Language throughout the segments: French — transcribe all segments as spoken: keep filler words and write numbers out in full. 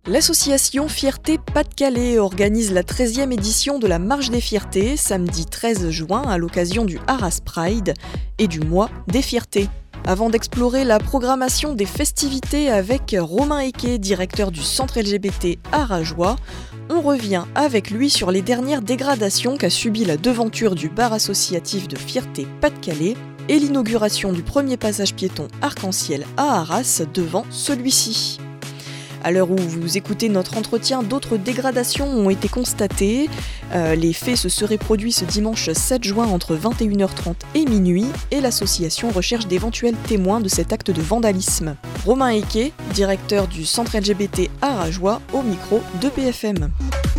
L'association Fierté Pas-de-Calais organise la treizième édition de la Marche des Fiertés, samedi treize juin, à l'occasion du Arras Pride et du Mois des Fiertés. Avant d'explorer la programmation des festivités avec Romain Equet, directeur du centre L G B T Arageois, on revient avec lui sur les dernières dégradations qu'a subi la devanture du bar associatif de Fierté Pas-de-Calais et l'inauguration du premier passage piéton arc-en-ciel à Arras devant celui-ci. À l'heure où vous écoutez notre entretien, d'autres dégradations ont été constatées. Euh, les faits se seraient produits ce dimanche sept juin entre vingt et une heures trente et minuit et l'association recherche d'éventuels témoins de cet acte de vandalisme. Romain Equet, directeur du centre L G B T Arageois, au micro de P F M.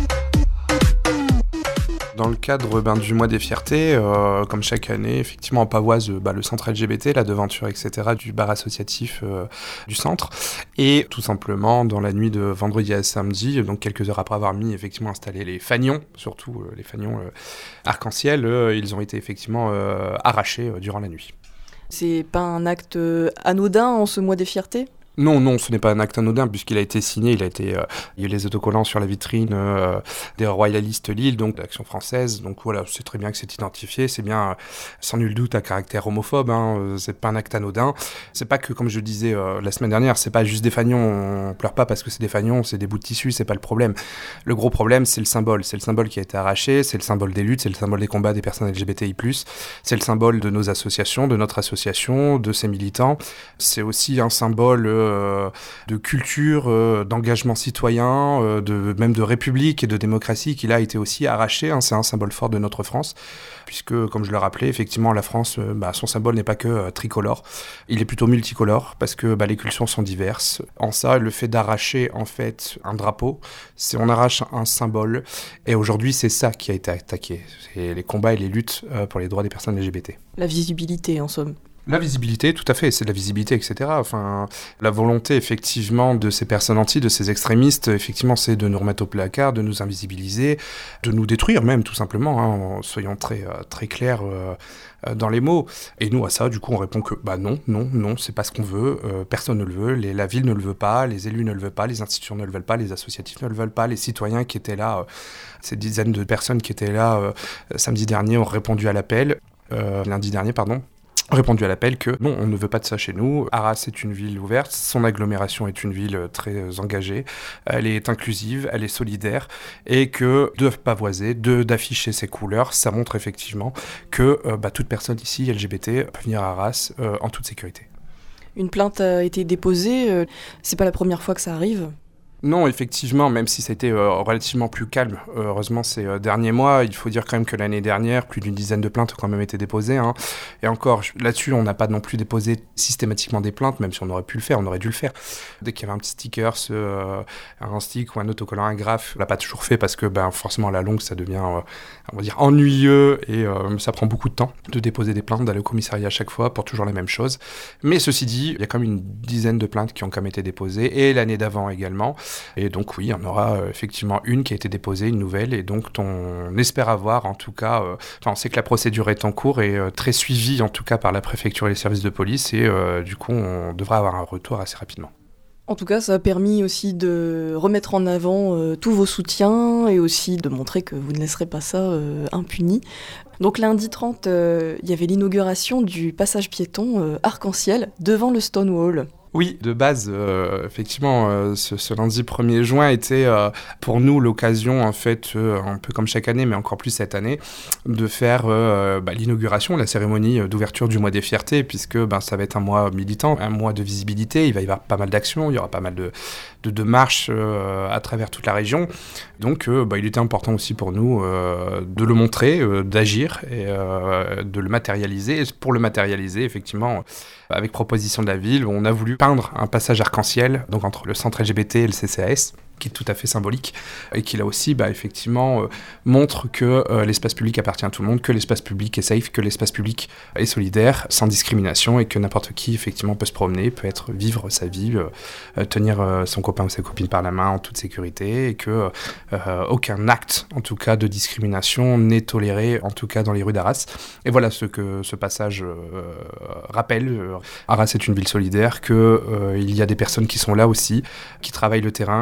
Dans le cadre ben, du Mois des Fiertés, euh, comme chaque année, effectivement en Pavoise, bah, le centre L G B T, la devanture, et cetera, du bar associatif euh, du centre. Et tout simplement, dans la nuit de vendredi à samedi, donc quelques heures après avoir mis, effectivement, installé les fanions, surtout euh, les fanions euh, arc-en-ciel, euh, ils ont été effectivement euh, arrachés euh, durant la nuit. C'est pas un acte anodin en ce Mois des Fiertés ? Non, non, ce n'est pas un acte anodin puisqu'il a été signé, il a été, euh, il y a eu les autocollants sur la vitrine euh, des royalistes Lille, donc d'Action française. Donc voilà, c'est très bien que c'est identifié, c'est bien, euh, sans nul doute, à caractère homophobe. Hein, euh, c'est pas un acte anodin. C'est pas que, comme je disais euh, la semaine dernière, c'est pas juste des fanions. On pleure pas parce que c'est des fanions, c'est des bouts de tissu, c'est pas le problème. Le gros problème, c'est le symbole. C'est le symbole qui a été arraché, c'est le symbole des luttes, c'est le symbole des combats des personnes L G B T I plus. C'est le symbole de nos associations, de notre association, de ses militants. C'est aussi un symbole euh, de culture, euh, d'engagement citoyen, euh, de, même de république et de démocratie qui là a été aussi arraché. Hein, c'est un symbole fort de notre France, puisque, comme je le rappelais, effectivement, la France, euh, bah, son symbole n'est pas que euh, tricolore, il est plutôt multicolore, parce que bah, les cultures sont diverses. En ça, le fait d'arracher, en fait, un drapeau, c'est on arrache un symbole, et aujourd'hui, c'est ça qui a été attaqué. C'est les combats et les luttes euh, pour les droits des personnes L G B T. La visibilité, en somme. La visibilité, tout à fait, c'est de la visibilité, et cetera. Enfin, la volonté, effectivement, de ces personnes anti, de ces extrémistes, effectivement, c'est de nous remettre au placard, de nous invisibiliser, de nous détruire même, tout simplement. Hein, soyons très, euh, très clairs euh, dans les mots. Et nous, à ça, du coup, on répond que, bah non, non, non, c'est pas ce qu'on veut, euh, personne ne le veut, les, la ville ne le veut pas, les élus ne le veulent pas, les institutions ne le veulent pas, les associatifs ne le veulent pas, les citoyens qui étaient là, euh, ces dizaines de personnes qui étaient là euh, samedi dernier ont répondu à l'appel, euh, lundi dernier, pardon, répondu à l'appel que non, on ne veut pas de ça chez nous. Arras est une ville ouverte, son agglomération est une ville très engagée, elle est inclusive, elle est solidaire, et que de pavoiser, de, d'afficher ses couleurs, ça montre effectivement que euh, bah, toute personne ici, L G B T, peut venir à Arras euh, en toute sécurité. Une plainte a été déposée, euh, c'est pas la première fois que ça arrive ? Non, effectivement, même si ça a été euh, relativement plus calme, heureusement, ces euh, derniers mois, il faut dire quand même que l'année dernière, plus d'une dizaine de plaintes ont quand même été déposées. Hein. Et encore, là-dessus, on n'a pas non plus déposé systématiquement des plaintes, même si on aurait pu le faire, on aurait dû le faire. Dès qu'il y avait un petit sticker, ce, euh, un stick ou un autocollant, un graphe, on l'a pas toujours fait parce que ben, forcément, à la longue, ça devient, euh, on va dire, ennuyeux et euh, ça prend beaucoup de temps de déposer des plaintes, d'aller au commissariat à chaque fois pour toujours la même chose. Mais ceci dit, il y a quand même une dizaine de plaintes qui ont quand même été déposées, et l'année d'avant également. Et donc oui, il y en aura euh, effectivement une qui a été déposée, une nouvelle, et donc on espère avoir en tout cas, euh, enfin on sait que la procédure est en cours et euh, très suivie en tout cas par la préfecture et les services de police, et euh, du coup on devrait avoir un retour assez rapidement. En tout cas, ça a permis aussi de remettre en avant euh, tous vos soutiens et aussi de montrer que vous ne laisserez pas ça euh, impuni. Donc lundi trente, euh, il y avait l'inauguration du passage piéton euh, arc-en-ciel devant le Stonewall. Oui, de base, euh, effectivement, euh, ce, ce lundi premier juin était euh, pour nous l'occasion, en fait, euh, un peu comme chaque année, mais encore plus cette année, de faire euh, bah, l'inauguration, la cérémonie d'ouverture du Mois des Fiertés, puisque bah, ça va être un mois militant, un mois de visibilité, il va y avoir pas mal d'actions, il y aura pas mal de, de, de marches euh, à travers toute la région. Donc, euh, bah, il était important aussi pour nous euh, de le montrer, euh, d'agir et euh, de le matérialiser. Et pour le matérialiser, effectivement, avec proposition de la ville, on a voulu peindre un passage arc-en-ciel, donc entre le centre L G B T et le C C A S, qui est tout à fait symbolique, et qui là aussi, bah, effectivement, euh, montre que euh, l'espace public appartient à tout le monde, que l'espace public est safe, que l'espace public est solidaire, sans discrimination, et que n'importe qui, effectivement, peut se promener, peut être vivre sa vie, euh, tenir euh, son copain ou sa copine par la main en toute sécurité, et que euh, aucun acte, en tout cas, de discrimination n'est toléré, en tout cas, dans les rues d'Arras. Et voilà ce que ce passage euh, rappelle. Arras est une ville solidaire, qu'il euh, y a des personnes qui sont là aussi, qui travaillent le terrain, qui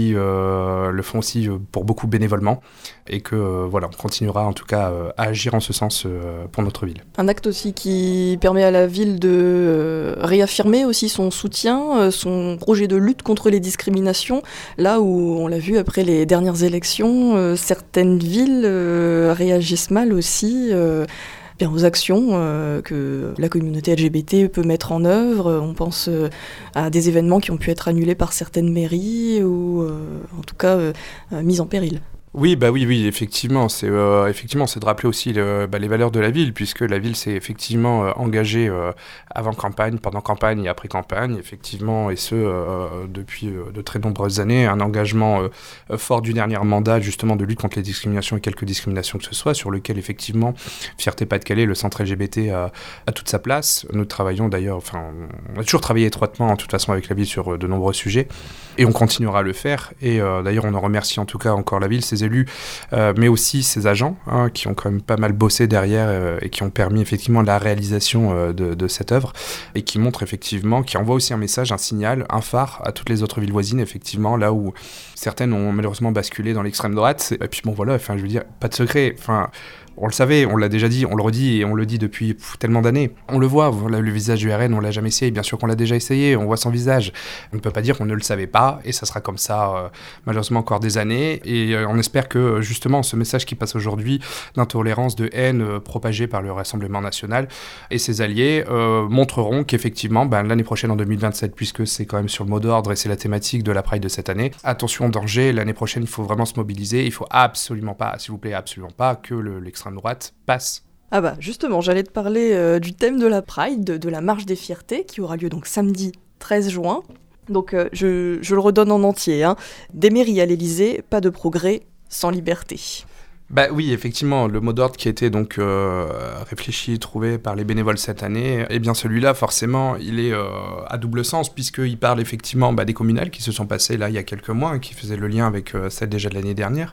qui euh, le font aussi pour beaucoup bénévolement, et que euh, voilà, on continuera en tout cas euh, à agir en ce sens euh, pour notre ville. Un acte aussi qui permet à la ville de euh, réaffirmer aussi son soutien, euh, son projet de lutte contre les discriminations, là où on l'a vu après les dernières élections, euh, certaines villes euh, réagissent mal aussi euh, bien aux actions euh, que la communauté L G B T peut mettre en œuvre. On pense euh, à des événements qui ont pu être annulés par certaines mairies ou euh, en tout cas euh, mis en péril. Oui, bah oui, oui, effectivement, c'est euh, effectivement, c'est de rappeler aussi le, bah, les valeurs de la ville, puisque la ville s'est effectivement euh, engagée euh, avant campagne, pendant campagne et après campagne, effectivement, et ce euh, depuis euh, de très nombreuses années, un engagement euh, fort du dernier mandat, justement, de lutte contre les discriminations et quelques discriminations que ce soit, sur lequel effectivement, Fierté Pas-de-Calais, le centre L G B T a, a toute sa place. Nous travaillons d'ailleurs, enfin, on a toujours travaillé étroitement, en toute façon, avec la ville sur euh, de nombreux sujets, et on continuera à le faire. Et euh, d'ailleurs, on en remercie en tout cas encore la ville, ses élus, euh, mais aussi ses agents, hein, qui ont quand même pas mal bossé derrière euh, et qui ont permis effectivement la réalisation euh, de, de cette œuvre, et qui montrent effectivement, qui envoie aussi un message, un signal, un phare à toutes les autres villes voisines, effectivement, là où certaines ont malheureusement basculé dans l'extrême droite. Et puis bon voilà, enfin je veux dire, pas de secret, enfin... On le savait, on l'a déjà dit, on le redit et on le dit depuis pff, tellement d'années. On le voit, voilà, le visage du R N, on l'a jamais essayé, bien sûr qu'on l'a déjà essayé, on voit son visage. On ne peut pas dire qu'on ne le savait pas, et ça sera comme ça euh, malheureusement encore des années. Et euh, on espère que justement ce message qui passe aujourd'hui d'intolérance, de haine euh, propagée par le Rassemblement national et ses alliés euh, montreront qu'effectivement, ben, l'année prochaine en deux mille vingt-sept, puisque c'est quand même sur le mot d'ordre et c'est la thématique de la Pride de cette année, attention danger, l'année prochaine il faut vraiment se mobiliser, il faut absolument pas, s'il vous plaît, absolument pas que le, l'extrême droite passe. Ah bah justement, j'allais te parler euh, du thème de la Pride, de, de la marche des fiertés, qui aura lieu donc samedi treize juin. Donc euh, je, je le redonne en entier, hein. Des mairies à l'Élysée, pas de progrès sans liberté. Bah oui, effectivement, le mot d'ordre qui a été donc euh, réfléchi, trouvé par les bénévoles cette année, eh bien celui-là, forcément, il est euh, à double sens, puisqu'il parle effectivement bah, des communales qui se sont passées là il y a quelques mois, hein, qui faisaient le lien avec euh, celle déjà de l'année dernière.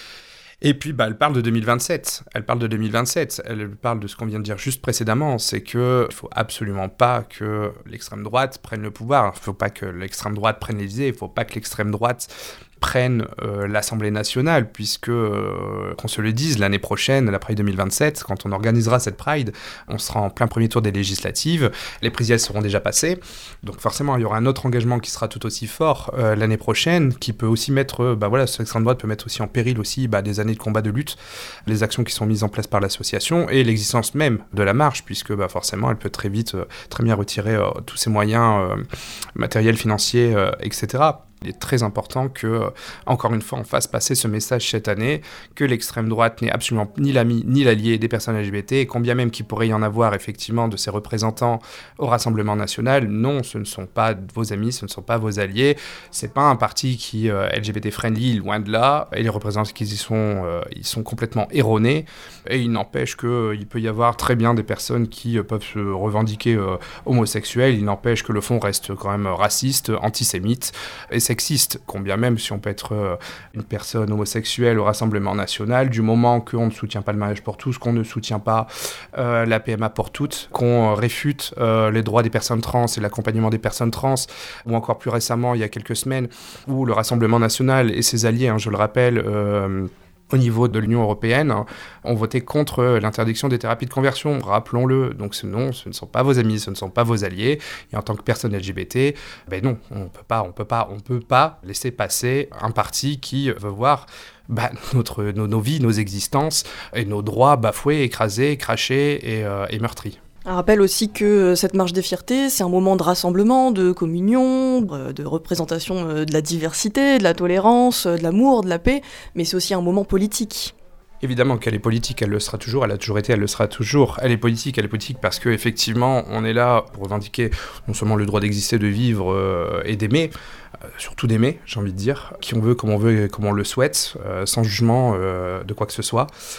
Et puis, bah, elle parle de deux mille vingt-sept. Elle parle de deux mille vingt-sept. Elle parle de ce qu'on vient de dire juste précédemment. C'est qu'il ne faut absolument pas que l'extrême droite prenne le pouvoir. Il ne faut pas que l'extrême droite prenne l'Élysée. Il ne faut pas que l'extrême droite prenne euh, l'Assemblée nationale, puisque, euh, qu'on se le dise, l'année prochaine, la Pride deux mille vingt-sept, quand on organisera cette Pride, on sera en plein premier tour des législatives, les présidentielles seront déjà passées, donc forcément il y aura un autre engagement qui sera tout aussi fort euh, l'année prochaine, qui peut aussi mettre, euh, bah voilà, l'extrême droite peut mettre aussi en péril aussi bah, des années de combat de lutte, les actions qui sont mises en place par l'association, et l'existence même de la marche, puisque bah, forcément elle peut très vite, euh, très bien retirer euh, tous ses moyens euh, matériels, financiers, euh, et cetera. Il est très important que, euh, encore une fois, on fasse passer ce message cette année, que l'extrême droite n'est absolument ni l'ami ni l'allié des personnes L G B T, et combien même qu'il pourrait y en avoir effectivement de ses représentants au Rassemblement national, non, ce ne sont pas vos amis, ce ne sont pas vos alliés, c'est pas un parti qui est euh, L G B T friendly, loin de là, et les représentants qui y sont, euh, ils sont complètement erronés, et il n'empêche qu'il euh, peut y avoir très bien des personnes qui euh, peuvent se revendiquer euh, homosexuels, il n'empêche que le fond reste quand même raciste, antisémite, et sexiste, combien même si on peut être euh, une personne homosexuelle au Rassemblement national, du moment qu'on ne soutient pas le mariage pour tous, qu'on ne soutient pas euh, la P M A pour toutes, qu'on euh, réfute euh, les droits des personnes trans et l'accompagnement des personnes trans, ou encore plus récemment, il y a quelques semaines, où le Rassemblement national et ses alliés, hein, je le rappelle, euh, au niveau de l'Union européenne, ont voté contre l'interdiction des thérapies de conversion, rappelons-le. Donc ce, non, ce ne sont pas vos amis, ce ne sont pas vos alliés. Et en tant que personne L G B T, ben non, on peut pas, on peut pas, on peut pas laisser passer un parti qui veut voir bah, notre, nos, nos vies, nos existences et nos droits bafoués, écrasés, crachés et, euh, et meurtris. Un rappel aussi que cette marche des fiertés, c'est un moment de rassemblement, de communion, de représentation de la diversité, de la tolérance, de l'amour, de la paix, mais c'est aussi un moment politique. Évidemment qu'elle est politique, elle le sera toujours, elle a toujours été, elle le sera toujours. Elle est politique, elle est politique parce qu'effectivement, on est là pour revendiquer non seulement le droit d'exister, de vivre euh, et d'aimer, euh, surtout d'aimer, j'ai envie de dire, qui on veut, comme on veut, comme on le souhaite, euh, sans jugement euh, de quoi que ce soit.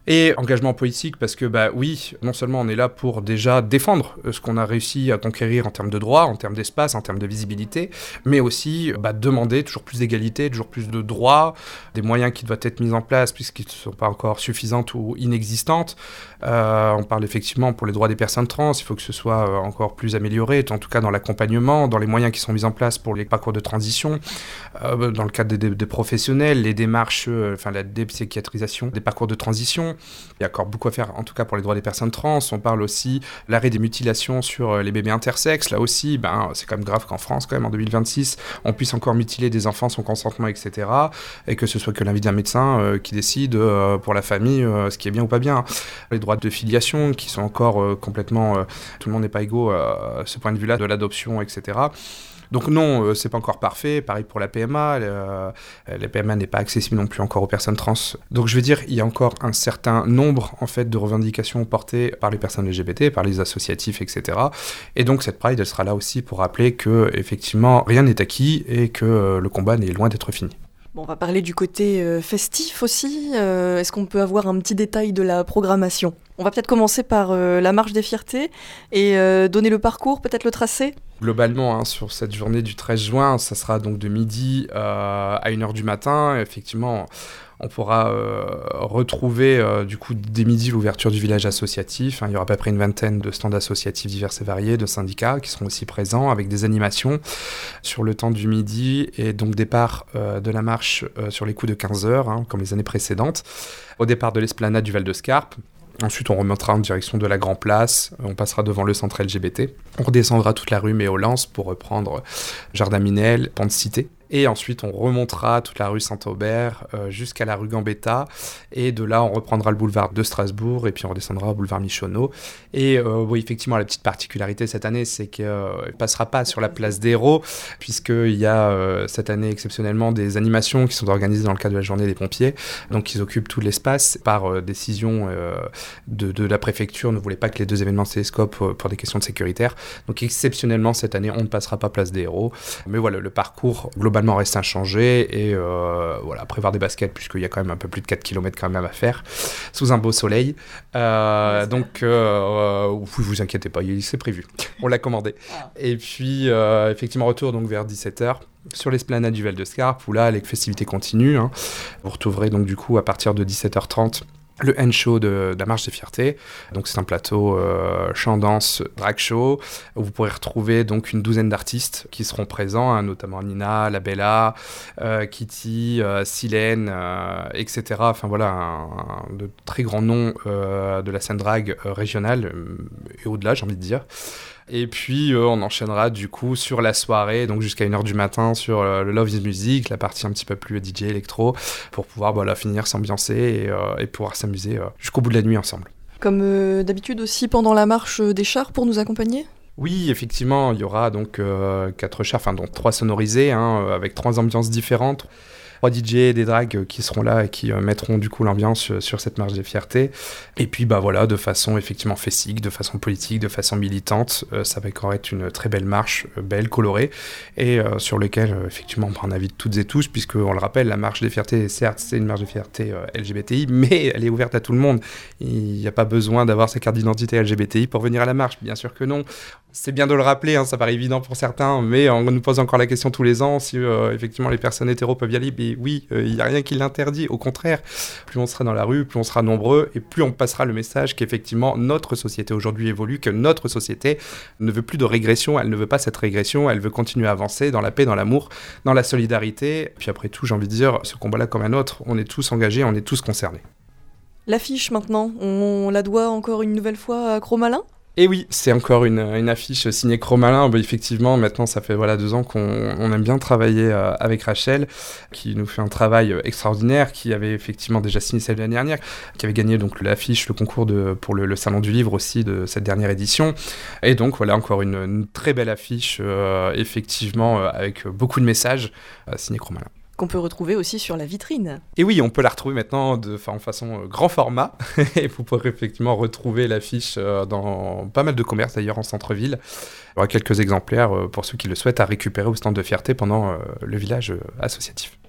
Et engagement politique parce que, bah oui, non seulement on est là pour déjà défendre ce qu'on a réussi à conquérir en termes de droits, en termes d'espace, en termes de visibilité, mais aussi bah, demander toujours plus d'égalité, toujours plus de droits, des moyens qui doivent être mis en place puisqu'ils ne sont pas encore suffisants ou inexistants. Euh, on parle effectivement pour les droits des personnes trans, il faut que ce soit euh, encore plus amélioré, en tout cas dans l'accompagnement, dans les moyens qui sont mis en place pour les parcours de transition, euh, dans le cadre des, des, des professionnels, les démarches, euh, enfin la dépsychiatrisation des parcours de transition. Il y a encore beaucoup à faire, en tout cas pour les droits des personnes trans. On parle aussi de l'arrêt des mutilations sur les bébés intersexes. Là aussi, ben, c'est quand même grave qu'en France, quand même, en deux mille vingt-six, on puisse encore mutiler des enfants sans consentement, et cetera. Et que ce soit que l'avis d'un médecin euh, qui décide euh, pour la famille euh, ce qui est bien ou pas bien. Les droits de filiation qui sont encore euh, complètement... Euh, tout le monde n'est pas égaux euh, à ce point de vue-là, de l'adoption, et cetera. Donc non, euh, c'est pas encore parfait. Pareil pour la P M A. Euh, la P M A n'est pas accessible non plus encore aux personnes trans. Donc je veux dire, il y a encore un certain nombre en fait de revendications portées par les personnes L G B T, par les associatifs, et cetera. Et donc cette Pride, elle sera là aussi pour rappeler que effectivement rien n'est acquis et que euh, le combat n'est loin d'être fini. Bon, on va parler du côté euh, festif aussi. Euh, est-ce qu'on peut avoir un petit détail de la programmation ? On va peut-être commencer par euh, la marche des fiertés et euh, donner le parcours, peut-être le tracé ? Globalement, hein, sur cette journée du treize juin, ça sera donc de midi euh, à une heure du matin. Effectivement, on pourra euh, retrouver euh, du coup dès midi l'ouverture du village associatif. Hein, il y aura à peu près une vingtaine de stands associatifs divers et variés, de syndicats qui seront aussi présents avec des animations sur le temps du midi et donc départ euh, de la marche euh, sur les coups de quinze heures, hein, comme les années précédentes, au départ de l'esplanade du Val de Scarpe. Ensuite, on remontera en direction de la Grand Place, on passera devant le centre L G B T, on redescendra toute la rue Méolance pour reprendre Jardin Minel, Pont de Cité. Et ensuite, on remontera toute la rue Saint-Aubert euh, jusqu'à la rue Gambetta. Et de là, on reprendra le boulevard de Strasbourg et puis on redescendra au boulevard Michonneau. Et euh, oui, effectivement, la petite particularité cette année, c'est qu'il ne passera pas sur la place des héros, puisqu'il y a euh, cette année exceptionnellement des animations qui sont organisées dans le cadre de la journée des pompiers. Donc, ils occupent tout l'espace. Par euh, décision euh, de, de la préfecture, ne voulait pas que les deux événements se télescopent euh, pour des questions de sécuritaire. Donc, exceptionnellement, cette année, on ne passera pas place des héros. Mais voilà, le parcours globalement reste inchangé et euh, voilà, prévoir des baskets puisqu'il y a quand même un peu plus de quatre kilomètres quand même à faire sous un beau soleil. Euh, donc, euh, vous vous inquiétez pas, c'est prévu. On l'a commandé. Et puis, euh, effectivement, retour donc vers dix-sept heures. Sur l'esplanade du Val de Scarpe, où là, les festivités continuent. Hein. Vous retrouverez donc du coup à partir de dix-sept heures trente le End Show de, de la Marche des Fiertés. Donc c'est un plateau euh, chant, danse, drag show, où vous pourrez retrouver donc une douzaine d'artistes qui seront présents, hein, notamment Nina, La Bella, euh, Kitty, euh, Silène, euh, et cetera. Enfin voilà, un, un, de très grands noms euh, de la scène drag euh, régionale euh, et au-delà, j'ai envie de dire. Et puis euh, on enchaînera du coup sur la soirée, donc jusqu'à une heure du matin sur euh, le Love is Music, la partie un petit peu plus D J électro, pour pouvoir voilà, finir, s'ambiancer et, euh, et pouvoir s'amuser euh, jusqu'au bout de la nuit ensemble. Comme euh, d'habitude aussi pendant la marche des chars pour nous accompagner ? Oui, effectivement, il y aura donc euh, quatre chars, enfin donc trois sonorisés, hein, avec trois ambiances différentes. Trois D J et des drags qui seront là et qui euh, mettront du coup l'ambiance euh, sur cette marche des fiertés. Et puis bah voilà, de façon effectivement festique, de façon politique, de façon militante, euh, ça va encore être une très belle marche, euh, belle, colorée, et euh, sur laquelle euh, effectivement on prend un avis de toutes et tous, puisque on le rappelle, la marche des fiertés, certes c'est une marche des fiertés euh, L G B T I, mais elle est ouverte à tout le monde. Il n'y a pas besoin d'avoir sa carte d'identité L G B T I pour venir à la marche, bien sûr que non. C'est bien de le rappeler, hein, ça paraît évident pour certains, mais on nous pose encore la question tous les ans si euh, effectivement les personnes hétéros peuvent y aller. Mais oui, il euh, n'y a rien qui l'interdit. Au contraire, plus on sera dans la rue, plus on sera nombreux et plus on passera le message qu'effectivement notre société aujourd'hui évolue, que notre société ne veut plus de régression, elle ne veut pas cette régression, elle veut continuer à avancer dans la paix, dans l'amour, dans la solidarité. Puis après tout, j'ai envie de dire, ce combat-là comme un autre, on est tous engagés, on est tous concernés. L'affiche maintenant, on la doit encore une nouvelle fois à Cro-Malin ? Et oui, c'est encore une, une affiche signée Cro-Malin. Bah, effectivement, maintenant, ça fait voilà, deux ans qu'on on aime bien travailler euh, avec Rachel, qui nous fait un travail extraordinaire, qui avait effectivement déjà signé celle de l'année dernière, qui avait gagné donc l'affiche, le concours de, pour le, le Salon du Livre aussi de cette dernière édition. Et donc, voilà, encore une, une très belle affiche, euh, effectivement, euh, avec beaucoup de messages, euh, signée Cro-Malin. Qu'on peut retrouver aussi sur la vitrine. Et oui, on peut la retrouver maintenant de, en façon euh, grand format. Et vous pourrez effectivement retrouver l'affiche euh, dans pas mal de commerces d'ailleurs en centre-ville. Il y aura quelques exemplaires euh, pour ceux qui le souhaitent à récupérer au stand de fierté pendant euh, le village euh, associatif.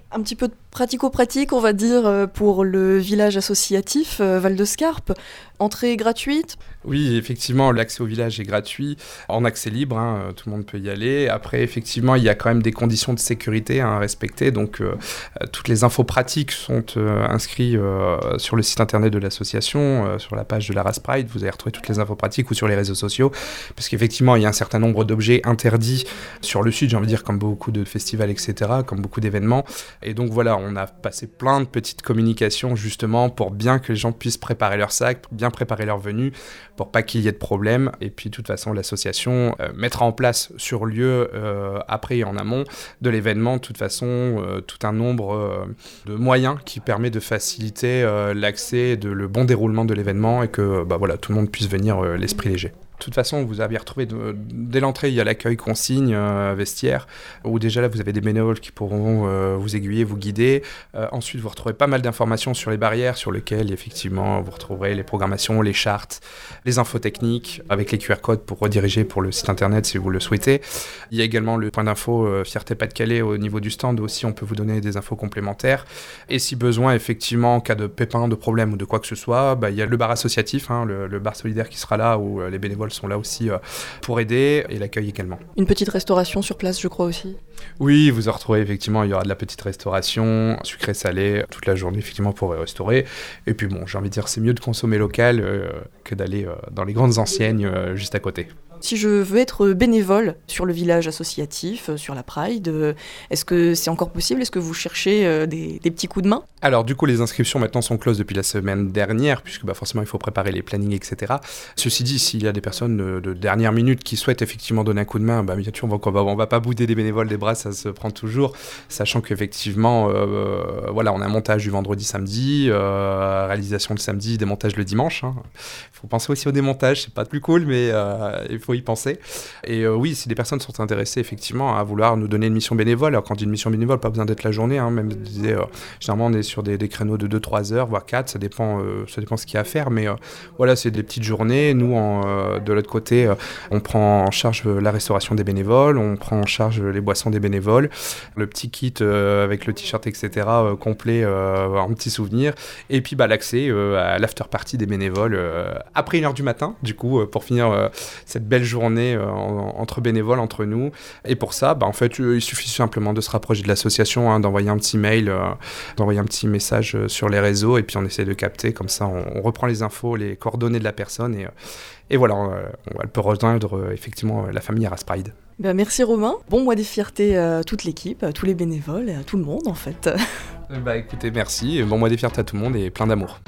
Un petit peu de pratico-pratique, on va dire, pour le village associatif Val-de-Scarpe. Entrée gratuite ? Oui, effectivement, l'accès au village est gratuit, en accès libre, hein, tout le monde peut y aller. Après, effectivement, il y a quand même des conditions de sécurité hein, à respecter, donc euh, toutes les infos pratiques sont euh, inscrites euh, sur le site internet de l'association, euh, sur la page de la Race Pride, vous allez retrouver toutes les infos pratiques ou sur les réseaux sociaux, parce qu'effectivement, il y a un certain nombre d'objets interdits sur le site, j'ai envie de dire, comme beaucoup de festivals, et cetera, comme beaucoup d'événements. Et donc voilà, on a passé plein de petites communications justement pour bien que les gens puissent préparer leur sac, bien préparer leur venue, pour pas qu'il y ait de problème. Et puis de toute façon, l'association euh, mettra en place sur lieu, euh, après et en amont de l'événement, de toute façon, euh, tout un nombre euh, de moyens qui permet de faciliter euh, l'accès et de, le bon déroulement de l'événement et que bah, voilà, tout le monde puisse venir euh, l'esprit léger. De toute façon, vous avez retrouvé, de, dès l'entrée, il y a l'accueil consigne euh, vestiaire, où déjà là, vous avez des bénévoles qui pourront euh, vous aiguiller, vous guider. Euh, ensuite, vous retrouverez pas mal d'informations sur les barrières, sur lesquelles, effectivement, vous retrouverez les programmations, les chartes, les infos techniques, avec les Q R codes pour rediriger pour le site internet si vous le souhaitez. Il y a également le point d'info euh, Fierté Pas-de-Calais au niveau du stand, aussi on peut vous donner des infos complémentaires. Et si besoin, effectivement, en cas de pépin, de problème ou de quoi que ce soit, bah, il y a le bar associatif, hein, le, le bar solidaire qui sera là, où euh, les bénévoles sont là aussi euh, pour aider, et l'accueil également. Une petite restauration sur place, je crois aussi. Oui, vous en retrouverez effectivement, il y aura de la petite restauration, sucré-salé, toute la journée effectivement pour restaurer. Et puis bon, j'ai envie de dire, c'est mieux de consommer local euh, que d'aller euh, dans les grandes enseignes euh, juste à côté. Si je veux être bénévole sur le village associatif, sur la Pride, est-ce que c'est encore possible ? Est-ce que vous cherchez des, des petits coups de main ? Alors du coup, les inscriptions maintenant sont closes depuis la semaine dernière, puisque bah, forcément il faut préparer les plannings, et cetera. Ceci dit, s'il y a des personnes de, de dernière minute qui souhaitent effectivement donner un coup de main, bah, bien sûr, on va, on va, on va pas bouder des bénévoles des bras, ça se prend toujours, sachant qu'effectivement, euh, voilà, on a un montage du vendredi, samedi, euh, réalisation le samedi, démontage le dimanche. Il hein. faut penser aussi au démontage, c'est pas plus cool, mais euh, il faut y penser. Et euh, oui, si des personnes sont intéressées effectivement à vouloir nous donner une mission bénévole, alors quand on dit une mission bénévole, pas besoin d'être la journée, hein, même je disais, euh, généralement on est sur des, des créneaux de deux trois heures, voire quatre, ça dépend, euh, ça dépend ce qu'il y a à faire, mais euh, voilà, c'est des petites journées. Nous, en, euh, de l'autre côté, euh, on prend en charge la restauration des bénévoles, on prend en charge les boissons des bénévoles, le petit kit euh, avec le t-shirt, et cetera, euh, complet euh, en petit souvenir, et puis bah, l'accès euh, à l'after party des bénévoles euh, après une heure du matin, du coup, euh, pour finir euh, cette belle journée euh, en, entre bénévoles, entre nous. Et pour ça, bah, en fait, il suffit simplement de se rapprocher de l'association, hein, d'envoyer un petit mail, euh, d'envoyer un petit message sur les réseaux, et puis on essaie de capter, comme ça on, on reprend les infos, les coordonnées de la personne, et, et voilà, on, on, elle peut rejoindre euh, effectivement la famille Race Pride. Ben merci Romain, bon mois des fiertés à toute l'équipe, à tous les bénévoles et à tout le monde en fait. Bah écoutez, merci, bon mois des fiertés à tout le monde et plein d'amour.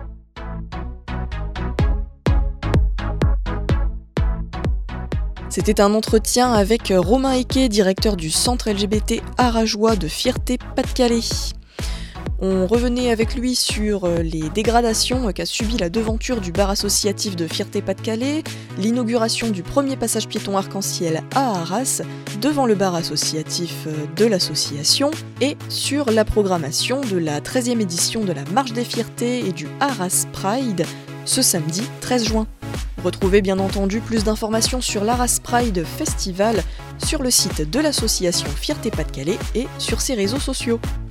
C'était un entretien avec Romain Eke, directeur du centre L G B T Arageois de Fierté Pas-de-Calais. On revenait avec lui sur les dégradations qu'a subi la devanture du bar associatif de Fierté Pas-de-Calais, l'inauguration du premier passage piéton arc-en-ciel à Arras, devant le bar associatif de l'association, et sur la programmation de la treizième édition de la Marche des Fiertés et du Arras Pride, ce samedi treize juin. Retrouvez bien entendu plus d'informations sur l'Arras Pride Festival sur le site de l'association Fierté Pas-de-Calais et sur ses réseaux sociaux.